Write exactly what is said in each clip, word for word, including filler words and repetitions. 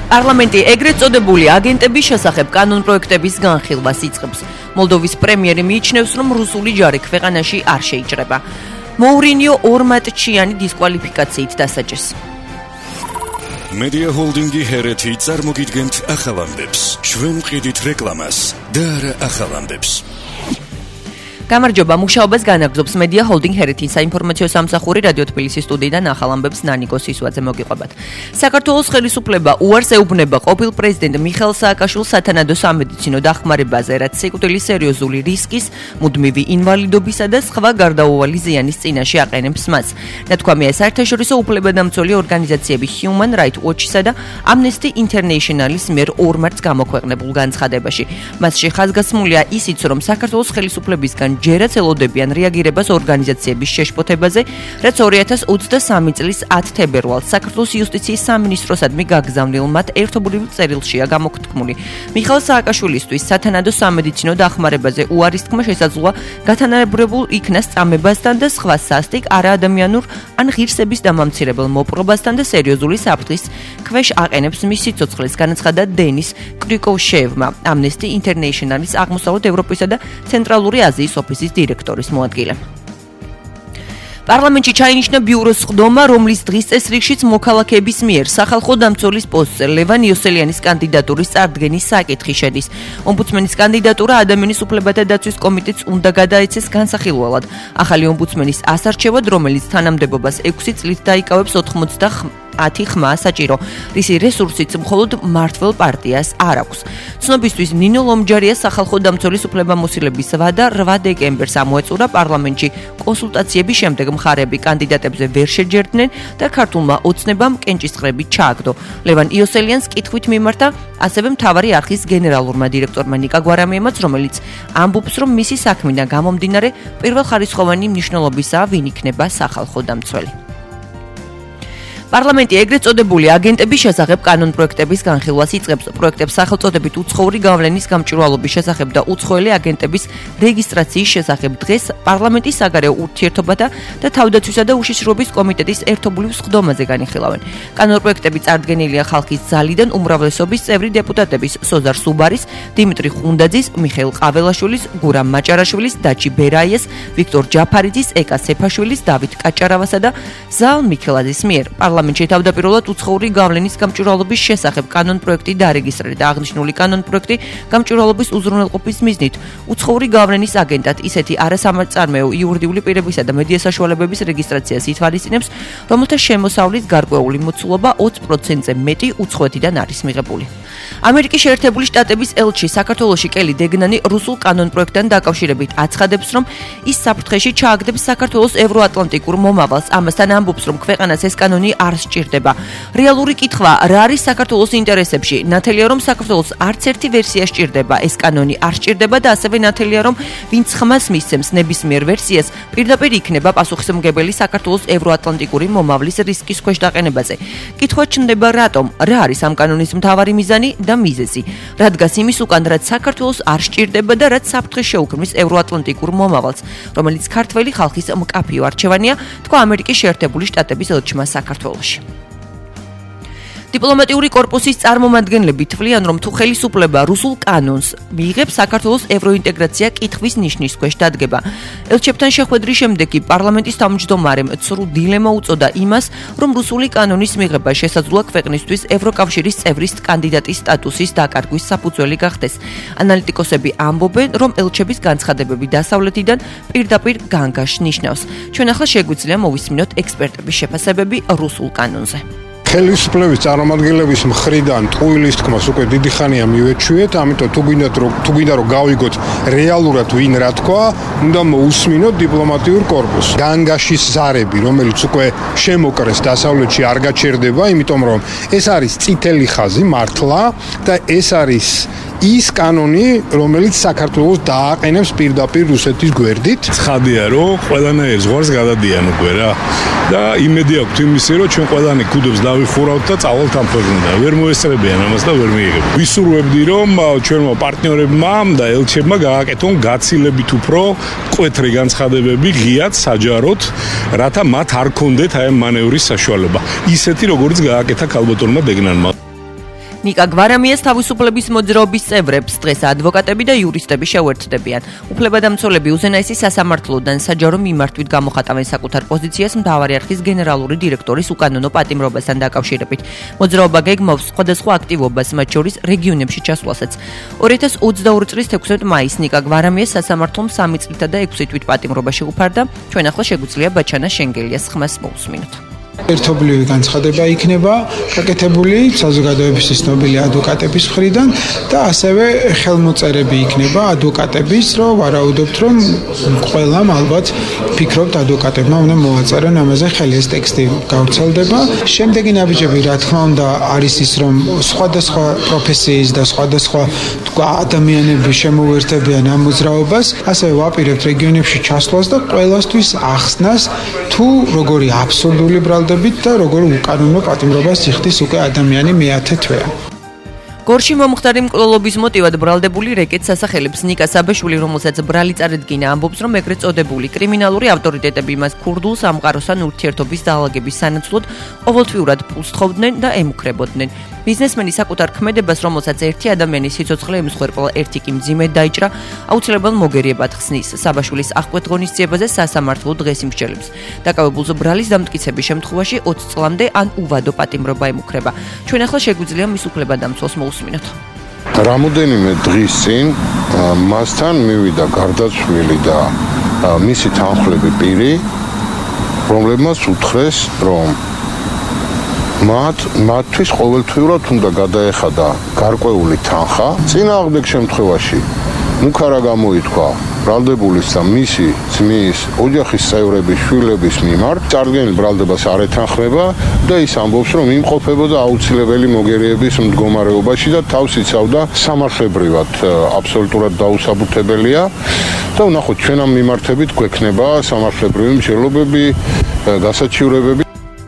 პარლამენტი ეგრეთ წოდებული აგენტების შესახებ კანონპროექტების განხილვას იწყებს. მოლდოვის პრემიერი მიიჩნევს, რომ რუსული ჯარი ქვეყანაში არ შეიჭრება. მოურინიო ორმატჩიანი დისკვალიფიკაციით დასაჯეს. Media Holdingi ჰერეთი წარმოგიდგენთ ახალამდებს. ჩვენ ვყიდით რეკლამას და არა ახალამდებს. გამარჯობა, მუშაობას განაგრძობს Media Holding ჰერეთის საინფორმაციო სამსახური რადიო თბილისის სტუდიიდან ახალამდებს ნანიკო სისვაძე მოგიყვებათ. საქართველოს ხელისუფლება უარს ეუბნება ყოფილ პრეზიდენტ მიხეილ სააკაშვილს სათანადო სამედიცინო დახმარებაზე, რაც სიკვდილის სერიოზული რისკის, მუდმივი ინვალიდობისა და სხვა გარდაუვალი ზიანის წინაშე აყენებს მას. ნათქვამია საერთაშორისო უფლებადამცველი ორგანიზაციები Human Rights Watch-ისა და Amnesty International-ის მიერ ორ მარტს გამოქვეყნებულ განცხადებაში. მასში ხაზგასმულია ისიც, რომ საქართველოს ხელისუფლებისგან ჯერაც ელოდებიან რეაგირებას ორგანიზაციების შეშფოთებაზე, რაც ორი ათას ოცდასამი წლის ათი თებერვალს საქართველოს იუსტიციის სამინისტროსადმი გაგზავნილ მათ ერთობლივ წერილშია გამოქვთქმული. მიხეილ სააკაშვილისთვის სათანადო სამედიცინო დახმარებაზე უარის თქმა შესაძლოა გათანაბრებულ იქნას წამებასთან და სხვა სასტიკ არაადამიანურ ან ღირსების დამამცირებელ მოპყრობასთან და სერიოზული საფრთხის ქვეშ აყენებს მის სიცოცხლეს, განაცხადა დენის კრიკოვშევმა, Amnesty International-ის აღმოსავლეთ ევროპისა და ცენტრალური აზიის ოფისის დირექტორის მოადგილე. პარლამენტში ჩაინიშნა ბიუროს სხდომა, რომლის დღის წესრიგშიც მოქალაქეების მიერ სახალხო დამცველის პოსტზე ლევან იოსელიანის კანდიდატურის წარდგენის საკითხი შედის. ომბუდსმენის კანდიდატურა ადამიანის უფლებათა დაცვის კომიტეტს უნდა გადაეცეს განსახილველად. ახალი ომბუდსმენის ასარჩევად, რომელიც თანამდებობას ექვსი წლით დაიკავებს ათი ხმა საჭირო, რისი რესურსიც მხოლოდ მმართველ პარტიას არ აქვს. ცნობისთვის ნინო ლომჯარიას სახალხო დამცველის უფლებამოსილების ვადა რვა დეკემბერს ამოეწურა პარლამენტში. კონსულტაციების შემდეგ მხარეები კანდიდატებზე ვერ შეჯერდნენ და ქართულმა ოცნებამ კენჭისყრები ჩააგდო. ლევან იოსელიანს კითხვით მიმართა ასევე მთავარი არხის გენერალურმა დირექტორმა ნიკა გვარამიემაც, რომელიც ამბობს, რომ მისი საქმიდან გამომდინარე პირველხარისხოვანი მნიშვნელობისაა, ვინ იქნება სახალხო დამცველი. პარლამენტი ეგრეთ წოდებული აგენტების შესახებ კანონპროექტების განხილვას იწყებს. პროექტებს სახელწოდებით უცხოური გავლენის გამჭვირვალობის შესახებ და უცხოელი აგენტების რეგისტრაციის შესახებ დღეს პარლამენტის საგარეო ურთიერთობათა და თავდაცვისა და უშიშროების კომიტეტის ერთობლივ სხდომაზე განიხილავენ. კანონპროექტები წარდგენილია ხალხის ძალიდან უმრავლესობის წევრი დეპუტატების სოზარ სუბარის, დიმიტრი ხუნდაძის, მიხეილ ყაველაშვილის, გურამ მაჭარაშვილის, დაჩი ბერაიეს, ვიქტორ ჯაფარიძის, ეკა სეფაშვილის, დავით კაჭარავასა და ზაალ მიქელაძის მიერ. პარლამენტში თავდაპირველად უცხოური გავლენის გამჭვირვალობის შესახებ კანონპროექტი დარეგისტრირდა. აღნიშნული კანონპროექტი გამჭვირვალობის უზრუნველყოფის მიზნით უცხოური გავლენის აგენტად ისეთი არასამწარმოო იურიდიული პირებისა და მედია საშუალებების რეგისტრაციას ითვალისწინებს, რომელთა შემოსავლის გარკვეული მოცულობა ოცი პროცენტზე მეტი უცხოეთიდან არის მიღებული. ამერიკის შეერთებული შტატების ელჩი საქართველოში კელი დეგნანი რუსულ კანონპროექტთან დაკავშირებით აცხადებს, რომ ის საფრთხეში ჩააგდებს საქართველოს ევროატლანტიკურ მომავალს. ამასთან ამბობს, რომ ქვეყანას ეს კანონი არ სჭირდება. რეალური კითხვა, რა არის საქართველოს ინტერესებში? ნათელია, რომ საქართველოს არც ერთი ვერსია სჭირდება. ეს კანონი არ სჭირდება და ასევე ნათელია, რომ ვინც ხმას მისცემს ნებისმიერ ვერსიას, პირდაპირ იქნება პასუხისმგებელი საქართველოს ევროატლანტიკური მომავლის რისკის ქვეშ დაყენებაზე. კითხვა ჩნდება, რატომ? რა არის ამ კანონის მთავარი მიზანი და მიზეზი? რა დგას იმის უკან, რაც საქართველოს არ სჭირდება და რაც საფრთხეს შეუქმნის ევროატლანტიკურ მომავალს, რომელიც ქართველი ხალხის მკაფიო არჩევანია, თქვა ამერიკის შეერთებული შტატების ელჩმა საქართველოში. დიპლომატიური კორპუსის წარმომადგენლები თვლიან, რომ თუ ხელისუფლება რუსულ კანონს მიიღებს, საქართველოს ევროინტეგრაცია კითხვის ნიშნის ქვეშ დადგება. ელჩებთან შეხვედრის შემდეგ კი პარლამენტის თავმჯდომარემ ცრუ დილემა უწოდა იმას, რომ რუსული კანონის მიღება შესაძლოა ქვეყნისთვის ევროკავშირის წევრის კანდიდატის სტატუსის დაკარგვის საფუძველი გახდეს. ანალიტიკოსები ამბობენ, რომ ელჩების განცხადებები დასავლეთიდან პირდაპირ განგაშს ნიშნავს. ჩვენ ახლა შეგვიძლია მოვისმინოთ ექსპერტების შეფასებები რუსულ კანონზე. ხელისუფლების წარმომადგენლების მხრიდან ტყუილის თქმას უკვე დიდი ხანია მივეჩვიეთ, ამიტომ თუ გინდათ რომ თუ გინდა რომ გავიგოთ რეალურად ვინ რა თქვა, უნდა მოусმინოთ დიპლომატიურ კორპუსს. განგაშის ზარები, რომელიც უკვე შემოკრეს დასავლეთში არ გაჩერდება, იმიტომ რომ ეს არის წითელი ხაზი მართლა და ეს არის ის კანონი, რომელიც საქართველოს დააყენებს პირდაპირ რუსეთის გვერდით. ცხადია, რომ ყველანაირ ზღვარს გადადიან უკვე რა. და იმედი აქვს იმისი, რომ ჩვენ ყველანი ქუდებს დავიხურავთ და წავალთ ამ ქვეყნიდან. ვერ მოესწრებიან ამას და ვერ მიიღებთ. ვისურვებდი, რომ ჩვენმა პარტნიორებმა და ელჩებმა გააკეთონ გაცილებით უფრო მკვეთრი განცხადებები, ღიად, საჯაროდ, რათა მათ არ კონდეთ აი ამ მანევრის საშუალება. ისეთი, როგორც გააკეთა ქალბატონმა დეგნანმა. ნიკა გვარამიას თავისუფლების მოძრაობის წევრებს დღეს ადვოკატები და იურისტები შეუერთდებიან. უფლებადამცველები უზენაესი სასამართლოდან საჯარო მიმართვით გამოხატავენ საკუთარ პოზიციას მთავარი არხის გენერალური დირექტორის უკანონო პატიმრობასთან დაკავშირებით. მოძრაობა გეგმავს სხვადასხვა აქტივობას, მათ შორის რეგიონებში ჩასვლასაც. ორი ათას ოცდაორი წლის თექვსმეტ მაისს ნიკა გვარამიას სასამართლომ სამი წლითა და ექვსი თვით პატიმრობა შეუფარდა. ჩვენ ახლა შეგვიძლია ბაჩანა შენგელიას ხმას მოусმინოთ. ერთობლივი განცხადება იქნება გაკეთებული საზოგადოების ცნობილი ადვოკატების მხრიდან და ასევე ხელმოწერები იქნება ადვოკატების, რომ ვარაუდობთ, რომ ყველამ ალბათ ფიქრობთ ადვოკატებმა უნდა მოაწერონ ამაზე ხელი, ეს ტექსტი გავრცელდება. შემდეგი ნაბიჯები, რა თქმა უნდა, არის ის, რომ სხვადასხვა პროფესიის და სხვადასხვა თქვა ადამიანები შემოუერთებიან ამ მოძრაობას, ასევე ვაპირებთ რეგიონებში ჩასვლას და ყველასთვის ახსნას, თუ როგორი აბსურდული ბრალდება და როგორ უკანონო პატიმრობას იხდის უკვე ადამიანი მეათე თვეა. გორში მომხდარი მკვლელობის მოტივად ბრალდებული რეკეტ სასახელებს ნიკა საბეშვილი, რომელსაც ბრალი წარედგინა, ამბობს, რომ ეგრეთ წოდებული კრიმინალური ავტორიტეტები მას ქურდულ სამყაროსთან ურთიერთობის დაალაგების სანაცვლოდ ყოველთვიურად ფულს თხოვდნენ და ემუქრებოდნენ. ბიზნესმენი საკუთარ ქმედებას, რომელსაც ერთი ადამიანის სიცოცხლე ემსხვერპლა, ერთი კი მძიმედ დაიჭრა, აუცილებელ მოგერიებად ხსნის. საბაშვილის აღკვეთ ღონისძიებაზე სასამართლო დღეს იმსჯელებს. დაკავებულს ბრალის დამტკიცების შემთხვევაში ოცი წლამდე ან უვადო პატიმრობა ემუქრება. ჩვენ ახლა შეგვიძლია მის უფლებადამცველს მოусმინოთ. რამოდენიმე დღის წინ მასთან მივიდა გარდაცვლილი და მისი თანხმლები პირი, რომლებმაც უთხრეს, რომ მათ მათთვის ყოველთვიურად უნდა გადაეხადა გარკვეული თანხა. წინააღმდეგ შემთხვევაში მუქარა გამოითქვა ბრალდებულის და მისი ძმის, ოჯახის წევრების, შვილების მიმართ. წარდგენილ ბრალდებას არ ეთანხმება და ის ამბობს, რომ იმყოფებოდა აუცილებელი მოგერიების მდგომარეობაში და თავს იცავდა სამართლებრივად აბსოლუტურად დაუსაბუთებელია. და ვნახოთ, ჩვენ ამ მიმართებით გვექნება სამართლებრივი მსჯელობები, დასაჩივრებები.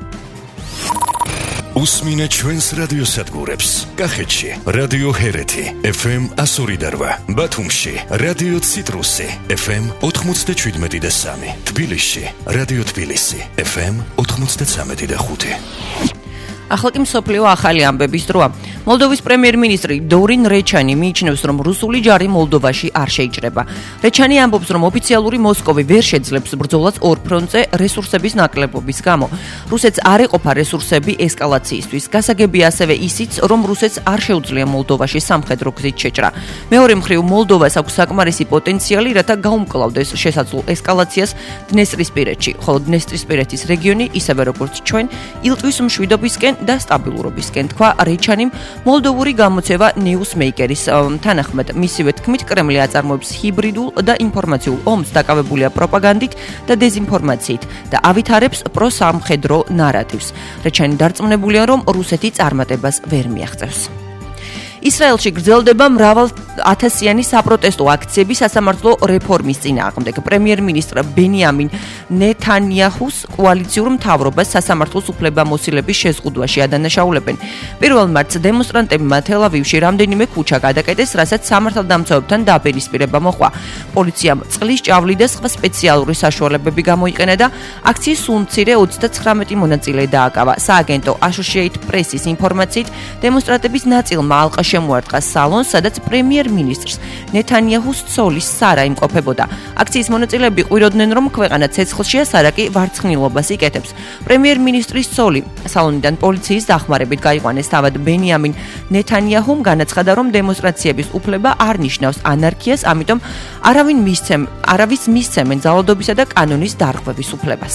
უსმინე ჩვენს რადიოსადგურებს. კახეთში რადიო ჰერეთი ეფ ემ εκατო ორი და რვა, ბათუმში რადიო ციტრუსი ეფ ემ ოთხმოცდაშვიდმეტი და სამი, თბილისში რადიო თბილისი ეფ ემ ოთხმოცდაცამეტი და ხუთი. ახლა კი მსოფლიო ახალი ამბების დროა. მოლდოვის პრემიერ-მინისტრი დორინ რეჩანი მიიჩნევს, რომ რუსული ჯარი მოლდოვაში არ შეიჭრება. რეჩანი ამბობს, რომ ოფიციალური მოსკოვი ვერ შეძლებს ბრძოლას ორ ფრონტზე რესურსების ნაკლებობის გამო. რუსეთს არ ეყოფა რესურსები ესკალაციისთვის. გასაგებია ასევე ისიც, რომ რუსეთს არ შეუძლია მოლდოვაში სამხედრო გზით შეჭრა. მეორე მხრივ, მოლდოვას აქვს საკმარისი პოტენციალი, რათა გაუმკლავდეს შესაძლო ესკალაციას დნესტრისპირეთში, ხოლო დნესტრისპირეთის რეგიონი, ისევე როგორც ჩვენ, ილტვის მშვიდობისკენ და სტაბილურობისკენ, თქვა რეჩანიმ მოლდოვური გამოცევა ნიუსმეიკერის თანახმად. მისივე თქმით, კრემლი აწარმოებს ჰიბრიდულ და ინფორმაციულ ომს, დაკავებულია პროპაგანდით და დეზინფორმაციით და ავითარებს პროსამხედრო ნარატივს. რეჩანი დარწმუნებულია, რომ რუსეთი წარმატებას ვერ მიაღწევს. ისრაელში გრძელდება მრავალ ათასიანი საპროტესტო აქციები სასამართლო რეფორმის წინააღმდეგ. პრემიერ-მინისტრ ბენიამინ ნეთანიაჰუს კოალიციურ მთავრობას სასამართლოს უფლებამოსილების შეზღუდვაში ადანაშაულებენ. პირველ მარტს დემონსტრანტებმა თელ-ავივში რამდენიმე ქუჩა გადაკეტეს, რასაც სამართალდამცავებთან დაპირისპირება მოჰყვა. პოლიციამ წყლის ჭავლი და სხვა სპეციალური საშუალებები გამოიყენა და აქციის სულ მცირე ოცდაცხრამეტი მონაწილე დააკავა. სააგენტო Associated Press-ის ინფორმაციით, დემონსტრანტების ნაწილმა ალყა შემოარტყა სალონს, სადაც პრემიერ-მინისტრს ნეთანიაჰუს ცოლის სარა იმყოფებოდა. აქციის მონაწილეები ყვიროდნენ, რომ ქვეყანა ცეცხლშია, სარა კი ვარცხნილობას იკეთებს. პრემიერ-მინისტრის ცოლი სალონიდან პოლიციის დახმარებით გაიყვანეს. თავად ბენიამინ ნეთანიაჰუმ განაცხადა, რომ დემონსტრაციების უფლება არ ნიშნავს ანარქიას, ამიტომ არავინ მისცემ, არავის მისცემენ ძალადობისა და კანონის დარღვევის უფლებას.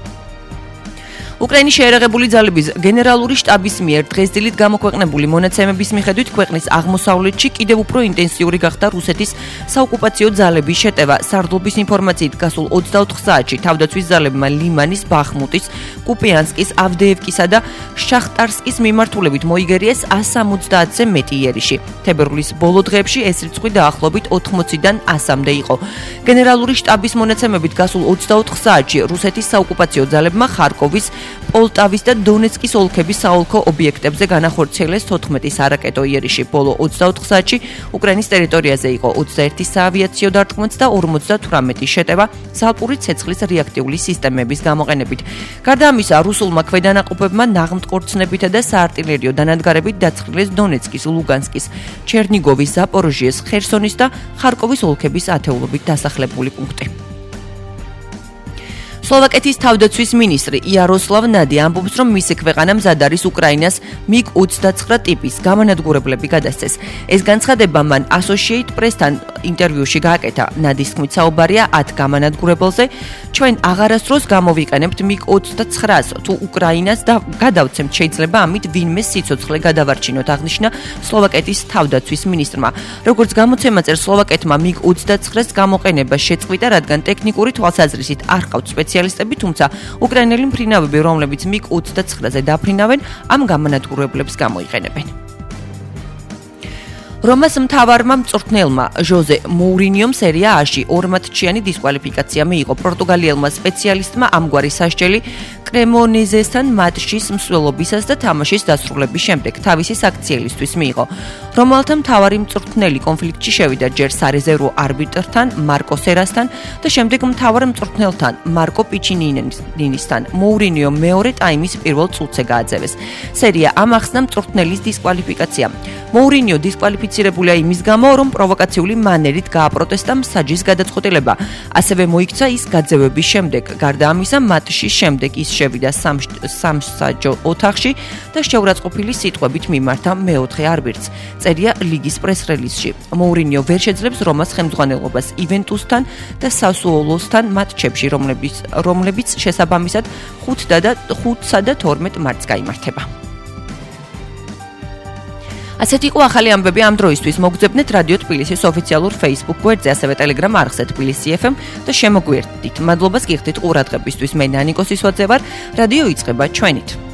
უკრაინის შეერაღებული ძალების გენერალური შტაბის მიერ დღესდილით გამოქვეყნებული მონაცემების მიხედვით ქვეყნის აღმოსავლეთში კიდევ უფრო ინტენსიური გახდა რუსეთის საოკუპაციო ძალების შეტევა. სარდლობის ინფორმაციით გასულ ოცდაოთხ საათში თავდაცვის ძალებმა ლიმანის, ბახმუტის, კუპიანსკის, ავდეევკისა და შახტარსკის მიმართულებით მოიგერიეს εκατს სამოცდაათზე მეტი იერიში. თებერვლის ბოლო დღეებში ეს რიცხვი დაახლოებით ოთხმოციდან ასამდე იყო. გენერალური შტაბის მონაცემებით გასულ ოცდაოთხ საათში რუსეთის საოკუპაციო ძალებმა ხარკოვის პოლტავის და დონეცკის ოლქების საოლქო ობიექტებზე განახორციელეს თოთხმეტის არაკეტო იერიში. ბოლო ოცდაოთხ საათში უკრაინის ტერიტორიაზე იყო ოცდაერთი საავიაციო დარტყმაც და ორმოცდათვრამეტი შეტევა ზალპური ცეცხლის რეაქტიული სისტემების გამოყენებით. გარდა ამისა, რუსულმა ქვედანაყოფებმა ნაღმტკორცნებითა და საარტილერიო დანადგარებით დაცხილეს დონეცკის, ლუგანსკის, ჩერნიგოვის, ზაპოროჟიეს, ხერსონის და ხარკოვის ოლქების ათეულობით დასახლებული პუნქტი. სლოვაკეთის თავდაცვის მინისტრი იაროსლავ ნადი ამბობს, რომ მისი ქვეყანა მზად არის უკრაინას მიგ ოცდაცხრა ტიპის გამანადგურებლები გადასცეს. ეს განცხადება მან Associated Press-თან ინტერვიუში გააკეთა. ნადის თქმით, საუბარია ათ გამანადგურებელზე. ჩვენ აღარასდროს გამოვიყენებთ მიგ ოცდაცხრას, თუ უკრაინას და გადავცემთ, შეიძლება ამით ვინმე სიცოცხლე გადავარჩინოთ, აღნიშნა სლოვაკეთის თავდაცვის მინისტრმა. როგორც გამოცემა წერს, სლოვაკეთმა მიგ ოცდაცხრას გამოყენება შეწყვიტა, რადგან ტექნიკური თვალსაზრისით არ ყავთ სპეციალისტები, თუმცა უკრაინელი მფრინავები, რომლებიც მიგ ოცდაცხრაზე დაფრინავენ, ამ გამანადგურებლებს გამოიყენებენ. რომას მთავარმა მწვრთნელმა ჟოზე მოურინიომ სერია A-ში ორმატჩიანი დისკვალიფიკაცია მიიღო. პორტუგალიელმა სპეციალისტმა ამგვარი სასჯელი კრემონეზესთან მატჩის მსვლელობისას და თამაშის დასრულების შემდეგ თავისი საქციელისთვის მიიღო. რომელთა მთავარი მწვრთნელი კონფლიქტში შევიდა ჯერ სარეზერვო არბიტრთან მარკო სერასთან და შემდეგ მთავარ მწვრთნელთან მარკო პიჩინინისთან. მოურინიო მეორე ტაიმის პირველ წუთზე გააძევეს. სერია A ახსნა მწვრთნელის დისკვალიფიკაცია. მოურინიო დისკვალიფიცირებულია იმის გამო, რომ პროვოკაციული მანერით გააპროტესტა მსაჯის გადაწყვეტილება. ასევე მოიქცა ის გაძევების შემდეგ. გარდა ამისა, მატჩის შემდეგ ის შევიდა სამსაჯო ოთახში და შეურაცხყოფილი სიტყვებით მიმართა მეოთხე არბიტრს. წერია ლიგის პრეს-რელიზში. მოურინიო ვერ შეძლებს რომას ხელმძღვანელობას ივენტუსთან და სასუოლოსთან მატჩებში, რომლებიც რომლებიც შესაბამისად ხუთსა და თორმეტ მარტს გაიმართება. ასეთი იყო ახალი ამბები ამ დროისთვის. მოგძებნეთ რადიო თბილისის ოფიციალურ Facebook გვერდზე, ასევე Telegram არხზე თბილისი ეფ ემ და შემოგვიერთდით. მადლობას გიხდით ყურადღებისთვის. მე ნანიკო სისვაძე ვარ. რადიო იწყება ჩვენით.